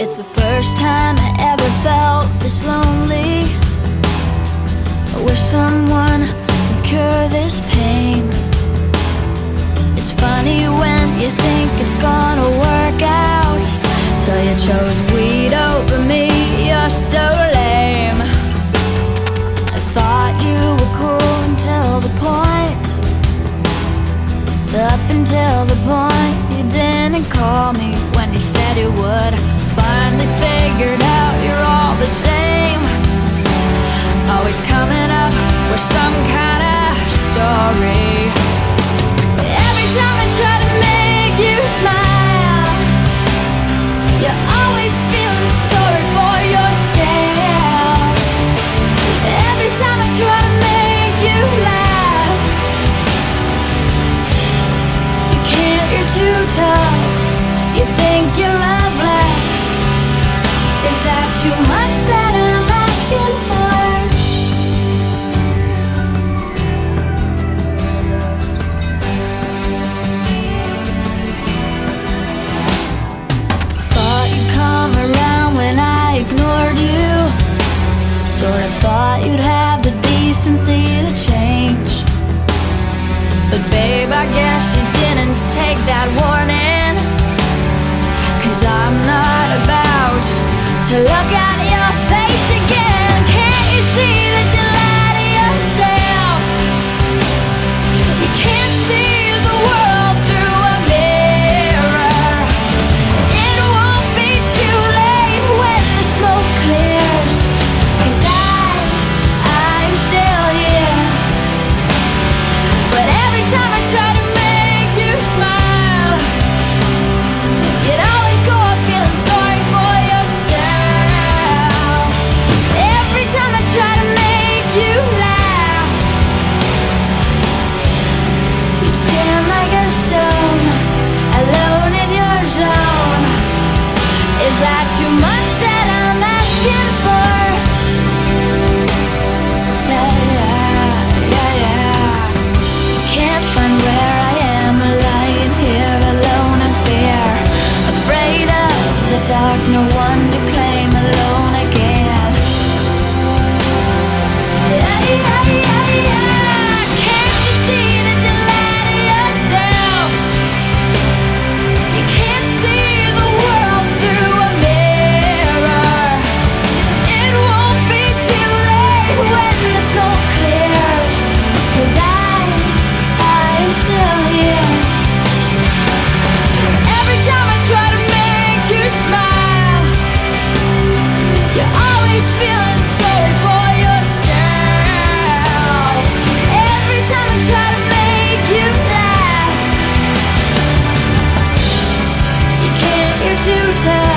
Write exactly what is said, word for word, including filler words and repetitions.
It's the first time I ever felt this lonely. I wish someone would cure this pain. It's funny when you think it's gonna work out, till you chose weed over me. You're so lame. I thought you were cool until the point, up until the point you didn't call me when you said you would. Finally figured out you're all the same, always coming up with some kind of story. Every time I try to make you smile, you're always feeling sorry for yourself. Every time I try to make you laugh, you can't, you're too tough. You think your love lasts. Is that too much that I'm asking for? Thought you'd come around when I ignored you. Sort of thought you'd have the decency to change. But babe, I guess you didn't take that warning, 'cause I'm not about to look at your face again. Can't you see that you lie to yourself? You can't see the world through a mirror. It won't be too late when the smoke clears, 'cause I, I'm still here. But every time I try to make you smile, you'd always go on feeling sorry for yourself. Every time I try to make you laugh, you'd stand like a stone, alone in your zone. Is that too much that I'm asking for? Yeah, yeah, yeah, yeah. Can't find where I am, lying here alone in fear, afraid of the dark, no one to claim, alone again. Yeah, yeah, yeah, yeah. Can't you see that you lie to yourself? You can't see the world through a mirror. It won't be too late when the smoke clears, 'cause I, I'm still here. Every time I try to make you smile, you're always feeling sorry for yourself. Every time I try to make you laugh, you can't, you're too tough.